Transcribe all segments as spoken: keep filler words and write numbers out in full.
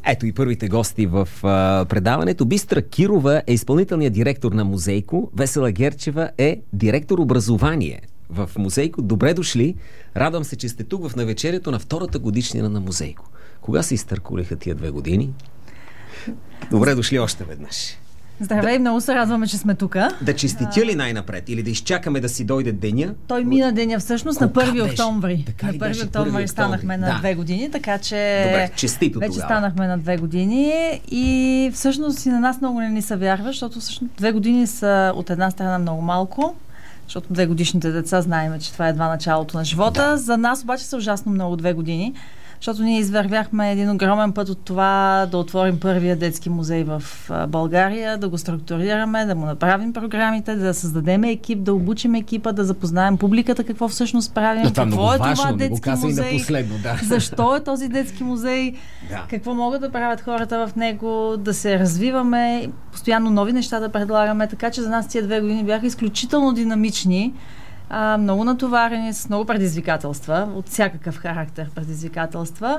Ето и първите гости в а, предаването. Бистра Кирова е изпълнителният директор на Музейко. Весела Герчева е директор образование в Музейко. Добре дошли. Радвам се, че сте тук в навечерието на втората годишнина на Музейко. Кога се изтърколиха тия две години? Добре дошли още веднъж. Здравей, да, много се радваме, че сме тук. Да честитя ли най-напред или да изчакаме да си дойде деня? Той мина деня всъщност на първи октомври. Така на първи октомври станахме на да. две години, така че добре, честито вече тогава. станахме на две години и всъщност и на нас много не ни се вярва, защото всъщност две години са от една страна много малко, защото две годишните деца знаем, че това е едва началото на живота. Да. За нас обаче са ужасно много две години. Защото ние извървяхме един огромен път от това да отворим първия детски музей в България, да го структурираме, да му направим програмите, да създадем екип, да обучим екипа, да запознаем публиката какво всъщност правим, да, това какво е важно, това детски музей, да. защо е този детски музей, да. Какво могат да правят хората в него, да се развиваме, постоянно нови неща да предлагаме, така че за нас тия две години бяха изключително динамични. А, много натоварени, с много предизвикателства, от всякакъв характер предизвикателства.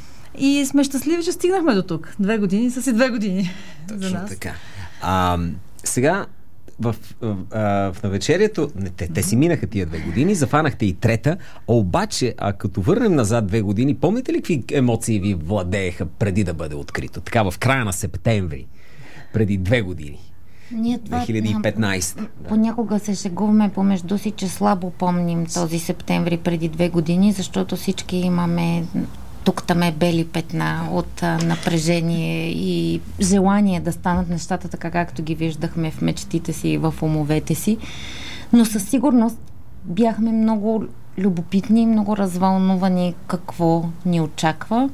И сме щастливи, че стигнахме до тук. Две години са си две години. Точно за нас. Така. А, сега в, в, в навечерието, не, те, те си минаха тия две години, зафанахте и трета, обаче, а като върнем назад две години, помните ли какви емоции ви владееха преди да бъде открито? Така в края на септември, преди две години. Ние това, две хиляди и петнадесета. Понякога се шегуваме помежду си, че слабо помним този септември преди две години, защото всички имаме тук-таме бели петна от а, напрежение и желание да станат нещата така, както ги виждахме в мечтите си и в умовете си. Но със сигурност бяхме много любопитни, много развълнувани какво ни очаква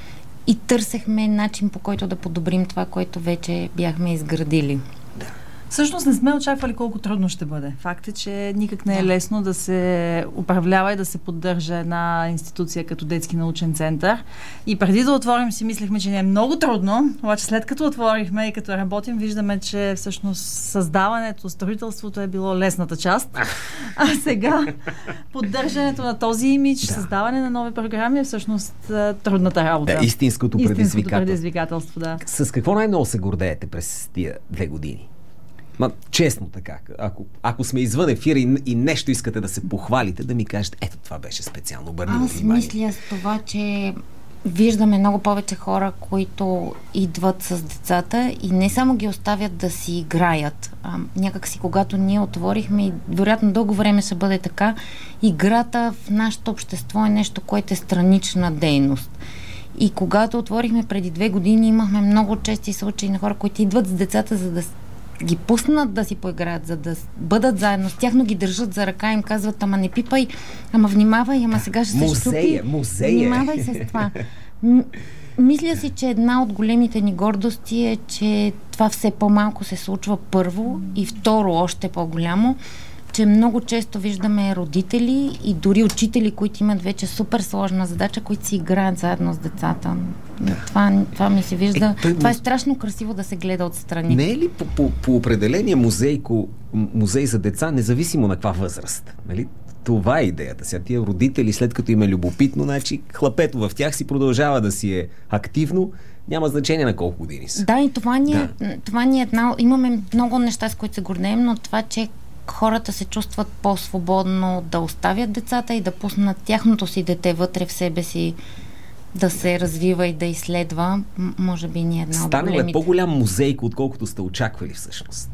и търсехме начин, по който да подобрим това, което вече бяхме изградили. Всъщност не сме очаквали колко трудно ще бъде. Факт е, че никак не е лесно да се управлява и да се поддържа една институция като детски научен център. И преди да отворим си мислихме, че не е много трудно, обаче след като отворихме и като работим, виждаме, че всъщност създаването, строителството е било лесната част. А сега поддържането на този имидж, да. Създаване на нови програми е всъщност трудната работа. Да, истинското предизвикателство. Истинското предизвикателство, да. С какво най-много се гордеете през тия две години? Ма, честно така, ако, ако сме извън ефира и, и нещо искате да се похвалите, да ми кажете, ето това беше специално, обърнете Аз внимание. мисля с това, че виждаме много повече хора, които идват с децата и не само ги оставят да си играят. А, някак си, когато ние отворихме, и вероятно дълго време ще бъде така, играта в нашето общество е нещо, което е странична дейност. И когато отворихме преди две години, имахме много чести случаи на хора, които идват с децата, за да ги пуснат да си поиграят, за да бъдат заедно с тях, но ги държат за ръка и им казват, ама не пипай, ама внимавай, ама сега ще се щупи. Музея, внимавай се с това. М- мисля си, че една от големите ни гордости е, че това все по-малко се случва първо и второ, още по-голямо, че много често виждаме родители и дори учители, които имат вече супер сложна задача, които си играят заедно с децата. Това, това ми се вижда. Е, това е страшно красиво да се гледа отстрани. Не е ли по, по, по определение музейко, музей за деца, независимо на каква възраст? Нали? Това е идеята. Сега тия родители, след като им е любопитно, значи хлапето в тях си продължава да си е активно, няма значение на колко години са. Да, и това ни е, да. това ни е една... Имаме много неща, с които се гордеем, но това, че хората се чувстват по-свободно да оставят децата и да пуснат тяхното си дете вътре в себе си, да се развива и да изследва, м- може би ни е една от големите. Станем по-голям музейко, отколкото сте очаквали всъщност.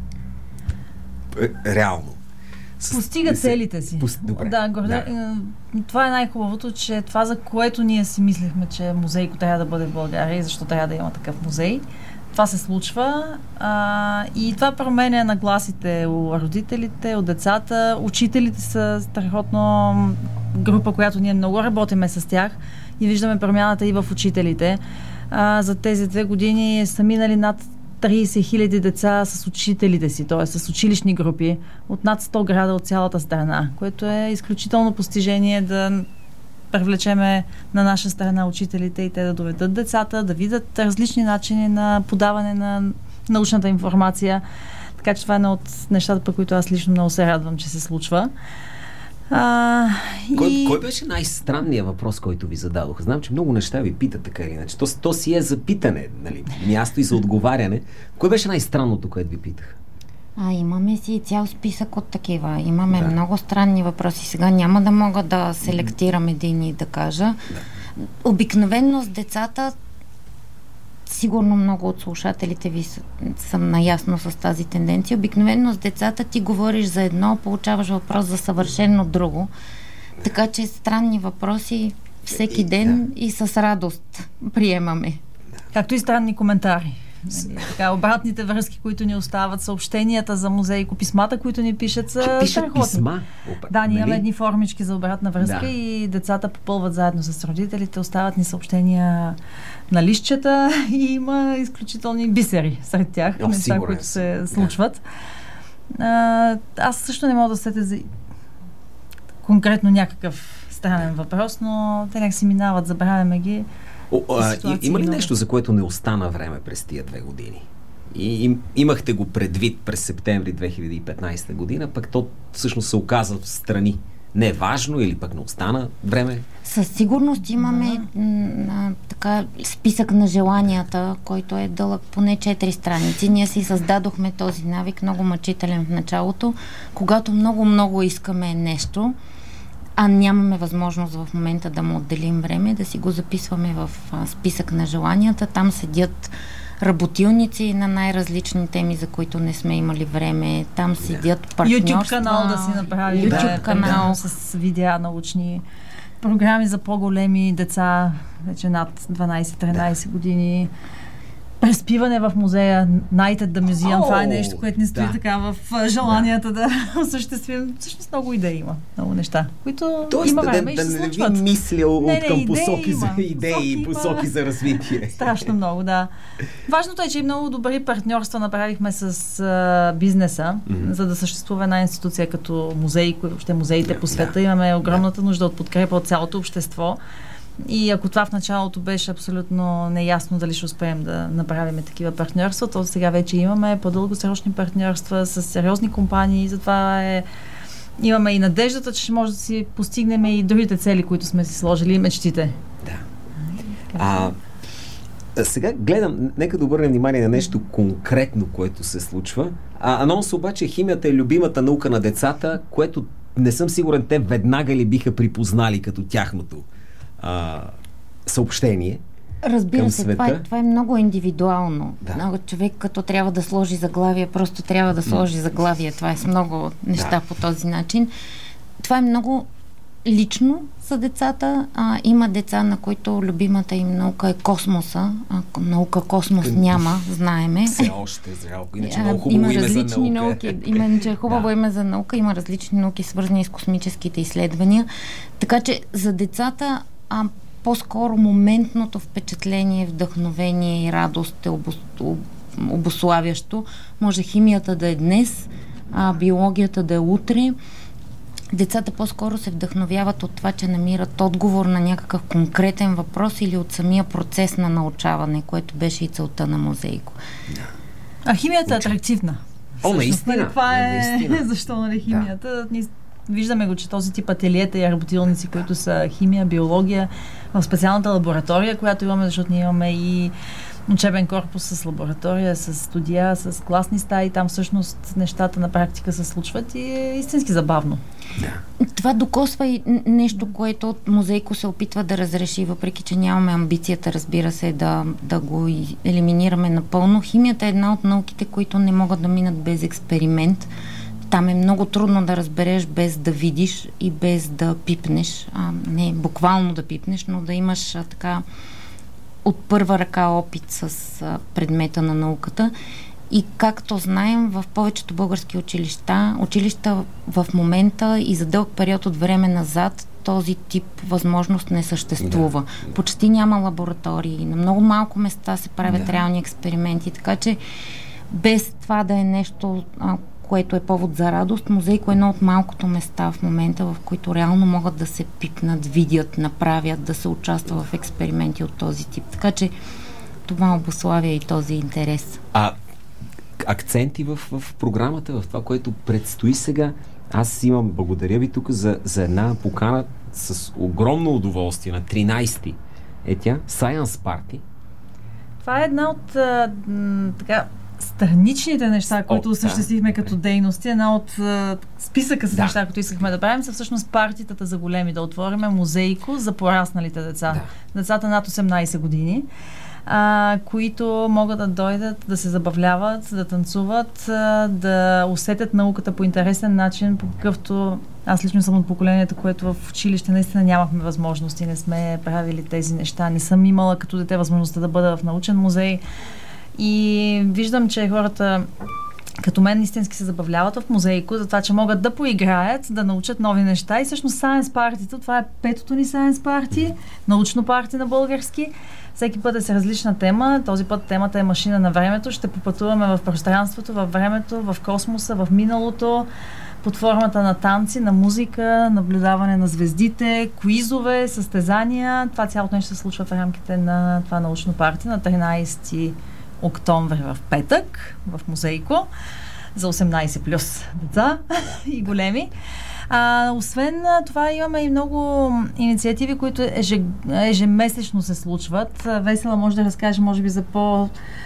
Реално. С... Постига целите си. Пуст... Добре. Да, горде... да. Това е най-хубавото, че това, за което ние си мислихме, че музейко трябва да бъде в България и защо трябва да има такъв музей, това се случва а, и това променя нагласите у родителите, у децата. Учителите са страхотно група, която ние много работиме с тях и виждаме промяната и в учителите. А, за тези две години са минали над трийсет хиляди деца с учителите си, т.е. с училищни групи от над сто града от цялата страна, което е изключително постижение да привлечеме на наша страна учителите и те да доведат децата, да видят различни начини на подаване на научната информация. Така че това е едно от нещата, по които аз лично много се радвам, че се случва. А, кой, и... кой беше най-странният въпрос, който ви зададоха? Знам, че много неща ви питат така или иначе. То, то си е за питане, нали? Място и за отговаряне. Кой беше най-странното, което ви питаха? А, имаме си цял списък от такива. Имаме да. много странни въпроси. Сега няма да мога да селектирам един и да кажа. Да. Обикновено с децата, сигурно много от слушателите ви са, съм наясно с тази тенденция. Обикновено с децата ти говориш за едно, получаваш въпрос за съвършено друго. Така че странни въпроси всеки ден да. И с радост приемаме. Както и странни коментари. Нали, така, обратните връзки, които ни остават, съобщенията за Музейко, писмата, които ни пишат, са страхотни. Писма? Да, ние имаме едни формички за обратна връзка да. И децата попълват заедно с родителите, остават ни съобщения на листчета и има изключителни бисери сред тях, О, неща, които се случват. Да. А, аз също не мога да сетя за конкретно някакъв странен въпрос, но те някак си минават, забравяме ги. О, а, и, има ли нещо, за което не остана време през тия две години? И, им, имахте го предвид през септември две хиляди и петнайсета година, пък то всъщност се оказа в страни. Не е важно или пък не остана време? Със сигурност имаме м- така списък на желанията, който е дълъг поне четири страници. Ние си създадохме този навик, много мъчителен в началото, когато много-много искаме нещо, а нямаме възможност в момента да му отделим време, да си го записваме в а, списък на желанията. Там седят работилници на най-различни теми, за които не сме имали време. Там седят партньорства. YouTube канал да си направим. YouTube да, канал. Да, с видеа научни програми за по-големи деца, вече над дванайсет-тринайсет да. Години. Преспиване в музея, Night at the Museum. Oh, това е нещо, което ни стои да. Така в желанията да, да осъществим. Всъщност много идеи има, много неща, които Тоест, има да, време да, и ще се случват. Да не ви мислял не, от към не, посоки за има. идеи и посоки за развитие. Страшно много, да. Важното е, че и много добри партньорства направихме с а, бизнеса, mm-hmm. за да съществува една институция като музей, въобще музеите yeah, по света. Yeah. Имаме огромната yeah. нужда от подкрепа от цялото общество. И ако това в началото беше абсолютно неясно дали ще успеем да направим такива партньорства, то сега вече имаме по-дългосрочни партньорства с сериозни компании, затова е, имаме и надеждата, че ще може да си постигнем и другите цели, които сме си сложили, и мечтите. Да. А, сега гледам, нека да обърнем внимание на нещо конкретно, което се случва. А, анонс обаче, химията е любимата наука на децата, което не съм сигурен те веднага ли биха припознали като тяхното А, съобщение. Разбира се, това е, това е много индивидуално. Да. Много човек, като трябва да сложи заглавие, просто трябва да сложи заглавие. Това е с много неща да. По този начин. Това е много лично за децата. А, има деца, на които любимата им наука е космоса. А, наука космос Кън... няма, знаеме. Все още, жалко. Иначе много хубаво има име за наука. Науки, има, иначе хубаво да. Име за наука. Има различни науки, свързани с космическите изследвания. Така че за децата а по-скоро моментното впечатление, вдъхновение и радост е обос... обославящо. Може химията да е днес, а биологията да е утре. Децата по-скоро се вдъхновяват от това, че намират отговор на някакъв конкретен въпрос или от самия процес на научаване, което беше и целта на Музейко. А химията е атрактивна. О, наистина. Това е... Защо, нали, химията? Да. Виждаме го, че този тип ателиета и работилници, които са химия, биология, в специалната лаборатория, която имаме, защото ние имаме и учебен корпус с лаборатория, с студия, с класни стаи. Там всъщност нещата на практика се случват и е истински забавно. Да. Това докосва и нещо, което Музейко се опитва да разреши, въпреки че нямаме амбицията, разбира се, да, да го елиминираме напълно. Химията е една от науките, които не могат да минат без експеримент. Там е много трудно да разбереш без да видиш и без да пипнеш. А, не буквално да пипнеш, но да имаш а, така от първа ръка опит с а, предмета на науката. И както знаем, в повечето български училища, училища в момента и за дълъг период от време назад този тип възможност не съществува. Да. Почти няма лаборатории. На много малко места се правят да. Реални експерименти. Така че без това да е нещо, а, което е повод за радост, Музейко е едно от малкото места в момента, в които реално могат да се пипнат, видят, направят, да се участва в експерименти от този тип. Така че това обуславя и този интерес. А акценти в, в програмата, в това, което предстои сега, Аз имам, благодаря ви тук за, за една покана с огромно удоволствие на тринайсети е тя, Science Party. Това е една от а, м, така страничните неща, които О, осъществихме да. като дейности. Една от а, списъка с Да. неща, които искахме да правим, са всъщност партитата за големи, да отвориме музейко за порасналите деца. Да. Децата над осемнайсет години, а, които могат да дойдат, да се забавляват, да танцуват, а, да усетят науката по интересен начин, по какъвто аз лично съм от поколението, което в училище наистина нямахме възможности, не сме правили тези неща. Не съм имала като дете възможността да бъда в научен музей. И виждам, че хората като мен истински се забавляват в музейко, за това, че могат да поиграят, да научат нови неща. И всъщност Science Party, това е петото ни Science Party, научно парти на български. Всеки път е с различна тема. Този път темата е машина на времето. Ще попътуваме в пространството, във времето, в космоса, в миналото, под формата на танци, на музика, наблюдаване на звездите, куизове, състезания. Това цялото нещо се случва в рамките на това научно парти на тринайсети октомври в петък в музейко за осемнайсет плюс деца и големи. А, освен това имаме и много инициативи, които еже, ежемесечно се случват. Весела може да разкаже, може би, за по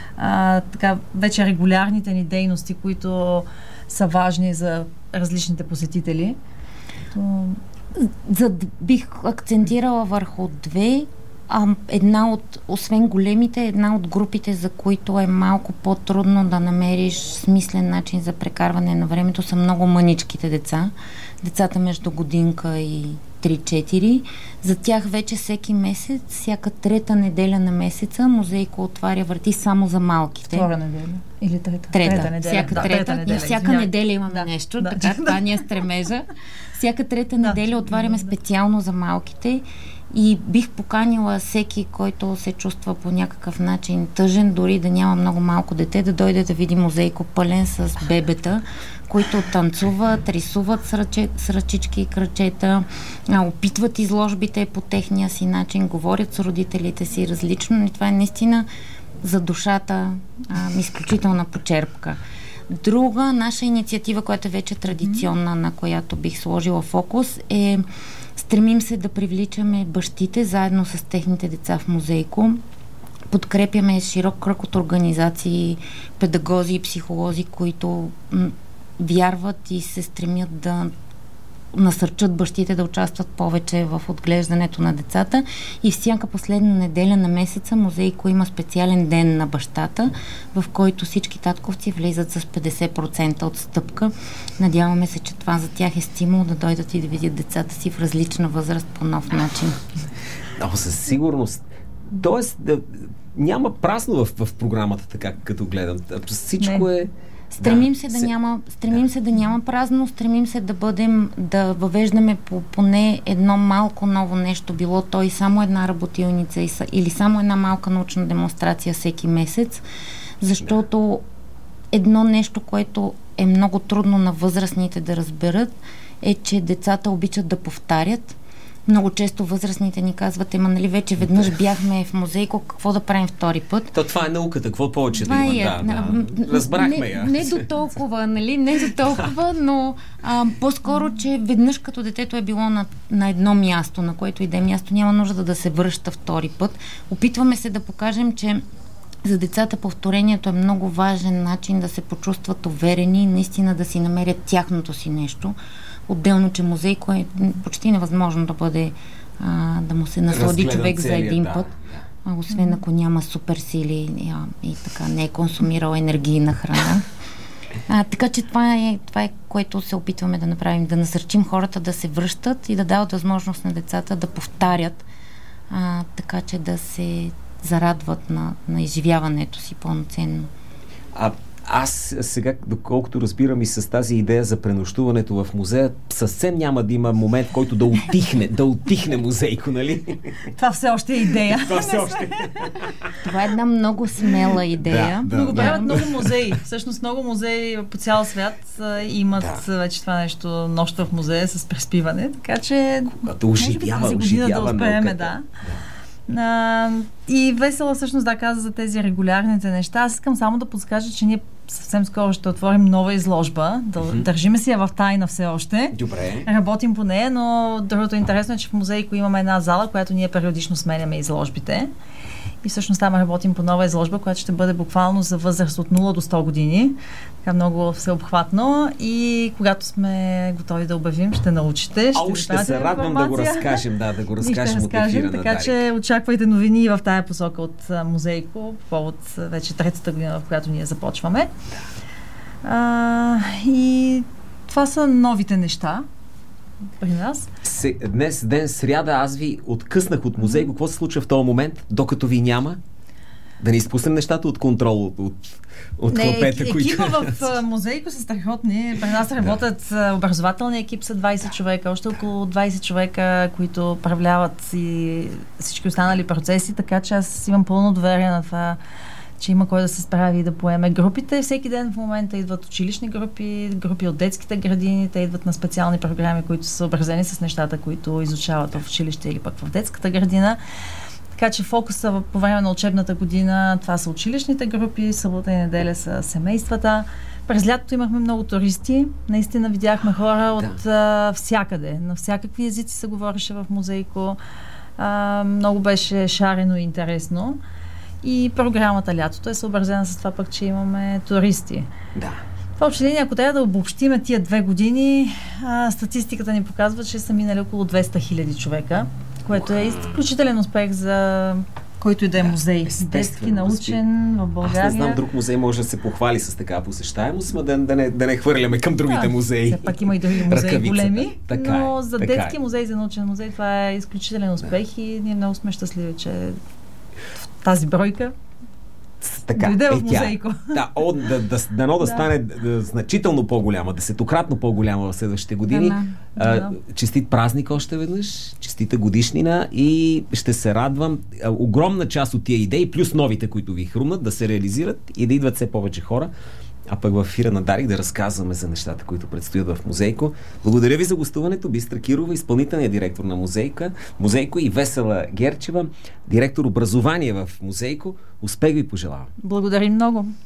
а, така, вече регулярните ни дейности, които са важни за различните посетители. То... За, бих акцентирала върху две. А, една от, освен големите, една от групите, за които е малко по-трудно да намериш смислен начин за прекарване на времето, са много мъничките деца. Децата между годинка и три-четири. За тях вече всеки месец, всяка трета неделя на месеца, музейко отваря врати само за малките. Втора неделя. Или трета? Трета. Трета неделя. Всяка да, трета. трета неделя. Всяка Извинявай. неделя имаме да, нещо, да, така да. това ни е стремежа. Всяка трета Да. неделя отваряме специално за малките и бих поканила всеки, който се чувства по някакъв начин тъжен, дори да няма много малко дете, да дойде да види музейко пълен с бебета, които танцуват, рисуват с, ръче, с ръчички и кръчета, а, опитват изложбите по техния си начин, говорят с родителите си различно и това е наистина за душата а, изключителна почерпка. Друга наша инициатива, която е вече традиционна, на която бих сложила фокус, е стремим се да привличаме бащите заедно с техните деца в музейко. Подкрепяме широк кръг от организации, педагози и психолози, които м- вярват и се стремят да насърчат бащите да участват повече в отглеждането на децата. И всяка последна неделя на месеца музейко има специален ден на бащата, в който всички татковци влизат с петдесет процента отстъпка. Надяваме се, че това за тях е стимул да дойдат и да видят децата си в различна възраст по нов начин. О, със сигурност. Тоест, да, няма празно в, в програмата, така като гледам. Всичко Не. е... Стремим Да, се да се... няма, стремим се да няма празно, стремим се да бъдем, да въвеждаме по, поне едно малко ново нещо, било то и само една работилница и са, или само една малка научна демонстрация всеки месец, защото едно нещо, което е много трудно на възрастните да разберат, е, че децата обичат да повтарят. Много често възрастните ни казват, ема нали вече веднъж бяхме в музейко, какво да правим втори път? То, това е науката, какво повече Това да има. е, Да, на, да. Разбрахме не, я. Не до толкова, нали? Не до толкова, но а, по-скоро, че веднъж като детето е било на, на едно място, на което и да е място, няма нужда да се връща втори път. Опитваме се да покажем, че за децата повторението е много важен начин да се почувстват уверени и наистина да си намерят тяхното си нещо. Отделно, че музейко е почти невъзможно да бъде а, да му се наслади Разгледан човек за целият, един да. път, а, освен ако няма суперсили и, и така не е консумирал енергийна храна. А, така че това е, това е, което се опитваме да направим, да насърчим хората да се връщат и да дават възможност на децата да повтарят, а, така че да се зарадват на, на изживяването си пълноценно. А аз сега, доколкото разбирам и с тази идея за пренощуването в музея, съвсем няма да има момент, в който да отихне, да отихне музейко, нали? Това все още е идея. Това все още. Това е една много смела идея. Да, Но го да. правят много музеи. Всъщност много музеи по цял свят а, имат Да. вече това нещо, нощ в музея с преспиване, така че Когато може би оживява, тази година да оживява успеем, науката. да. А, и Весела всъщност да каза за тези регулярните неща. Аз искам само да подскажа, че ние съвсем скоро ще отворим нова изложба. Да, mm-hmm. Държиме си я в тайна все още. Добре. Работим по нея, но другото интересно е, че в Музейко имаме една зала, която ние периодично сменяме изложбите. И всъщност там работим по нова изложба, която ще бъде буквално за възраст от нула до сто години. Така много всеобхватно. И когато сме готови да обявим, ще научите. Ще Ау, ще се радвам да го разкажем, да, да го разкажем от ефира на Така Дарик. че очаквайте новини в тая посока от Музейко, по повод вече третата година, в която ние започваме. А, и това са новите неща при нас. Се, днес, ден сряда, аз ви откъснах от Музейко. Какво се случва в този момент, докато ви няма? Да не изпуснем нещата от контрол, от, от, от не, хлопета, е, които... екипа в uh, Музейко са страхотни. При нас работят uh, образователния екип са двайсет човека, още около двайсет човека, които управляват и всички останали процеси, така че аз имам пълно доверие на това, че има кой да се справи и да поеме групите. Всеки ден в момента идват училищни групи, групи от детските градини, те идват на специални програми, които са съобразени с нещата, които изучават в училище или пък в детската градина. Така че фокуса по време на учебната година, това са училищните групи, събота и неделя са семействата. През лятото имахме много туристи. Наистина видяхме хора от да. а, всякъде. На всякакви езици се говореше в Музейко. А, много беше шарено и интересно. И програмата лятото е съобразена с това пък, че имаме туристи. Да. Това общение, ако трябва да обобщиме тия две години, а, статистиката ни показва, че са минали около двеста хиляди човека, което е изключителен успех за който и да е музей. Детски, научен в България. Аз не знам, друг музей може да се похвали с такава посещаемост, но да, да, не, да не хвърляме към другите да, музеи. Все пак има и други музеи големи, така но е, за така детски е. музей, за научен музей, това е изключителен успех да. И ние много сме щастливи, че тази бройка така, дойде в е, Музейко. Да, о, да, да, дано да, да стане да, значително по-голяма, десетократно по-голяма в следващите години. Да, а, да. Честит празник още веднъж, честита годишнина и ще се радвам а, огромна част от тия идеи, плюс новите, които ви хрумнат, да се реализират и да идват все повече хора. А пък в ефира на Дарик да разказваме за нещата, които предстоят в Музейко. Благодаря ви за гостуването. Бистра Кирова, изпълнителният директор на Музейка, Музейко, и Весела Герчева, директор образование в Музейко. Успех ви пожелавам. Благодарим много.